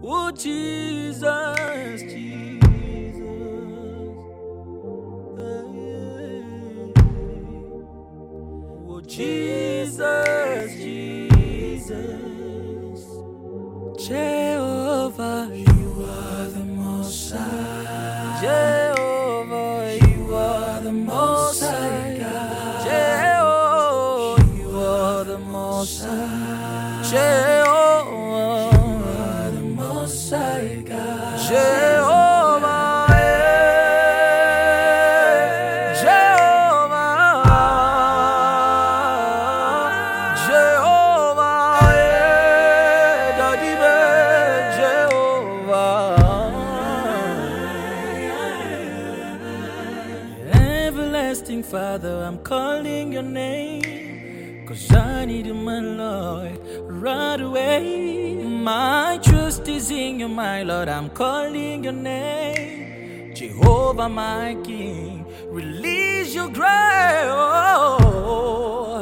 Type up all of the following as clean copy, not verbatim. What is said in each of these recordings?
Oh, Jesus, Jesus. Oh, Jesus, Jesus. Jehovah, you are the Most High. Jehovah, you are the Most High God. Jehovah, you are the Most High. Jehovah, you are the Most High God. Jehovah, Jehovah, Jehovah, Daddy, Jehovah. Everlasting Father, I'm calling your name, 'cause I need you, my Lord, right away. My trust is in you, my Lord, I'm calling your name. Jehovah, my King, release your grace. Oh,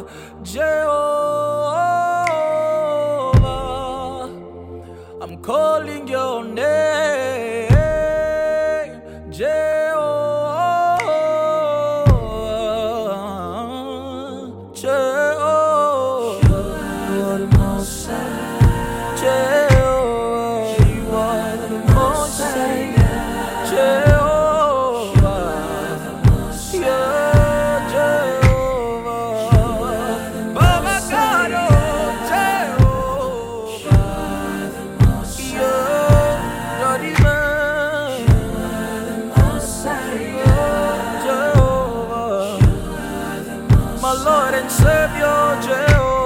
Jehovah, I'm calling your name. Jehovah, Jehovah, you are the Most High. Jehovah, you are the Most High. Jehovah, yeah, Jehovah, Baba God, oh, Jehovah, yeah, Daddy man, Jehovah, my Lord and Savior, Jehovah.